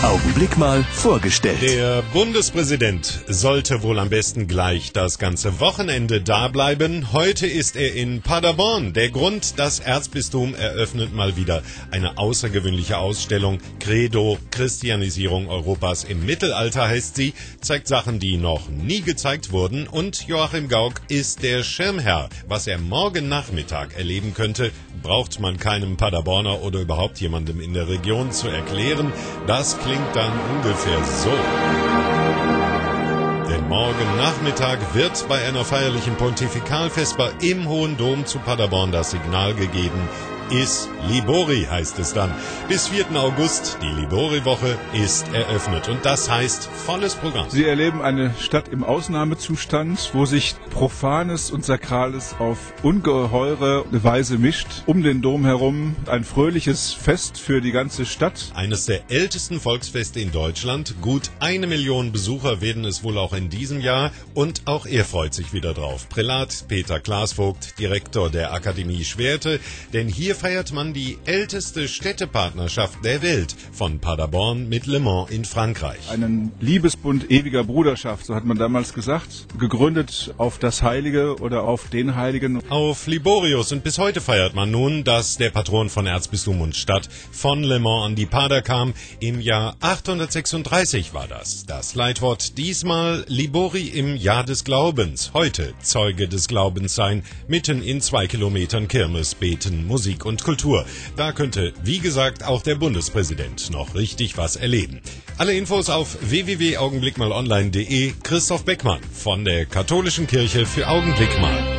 Augenblick mal vorgestellt. Der Bundespräsident sollte wohl am besten gleich das ganze Wochenende da bleiben. Heute ist er in Paderborn. Der Grund, das Erzbistum eröffnet mal wieder eine außergewöhnliche Ausstellung. Credo, Christianisierung Europas im Mittelalter heißt sie, zeigt Sachen, die noch nie gezeigt wurden. Und Joachim Gauck ist der Schirmherr. Was er morgen Nachmittag erleben könnte, braucht man keinem Paderborner oder überhaupt jemandem in der Region zu erklären. Das klingt dann ungefähr so. Denn morgen Nachmittag wird bei einer feierlichen Pontifikalvesper im Hohen Dom zu Paderborn das Signal gegeben. Is Libori heißt es dann. Bis 4. August, die Libori-Woche, ist eröffnet. Und das heißt volles Programm. Sie erleben eine Stadt im Ausnahmezustand, wo sich Profanes und Sakrales auf ungeheure Weise mischt. Um den Dom herum ein fröhliches Fest für die ganze Stadt. Eines der ältesten Volksfeste in Deutschland. Gut 1 Million Besucher werden es wohl auch in diesem Jahr. Und auch er freut sich wieder drauf. Prälat Peter Klaasvogt, Direktor der Akademie Schwerte. Denn hier feiert man die älteste Städtepartnerschaft der Welt von Paderborn mit Le Mans in Frankreich. Einen Liebesbund ewiger Bruderschaft, so hat man damals gesagt, gegründet auf das Heilige oder auf den Heiligen. Auf Liborius, und bis heute feiert man nun, dass der Patron von Erzbistum und Stadt von Le Mans an die Pader kam. Im Jahr 836 war das. Das Leitwort diesmal Libori im Jahr des Glaubens. Heute Zeuge des Glaubens sein, mitten in 2 Kilometern Kirmes, Beten, Musik und Kultur. Da könnte, wie gesagt, auch der Bundespräsident noch richtig was erleben. Alle Infos auf www.augenblickmalonline.de. Christoph Beckmann von der Katholischen Kirche für Augenblick mal.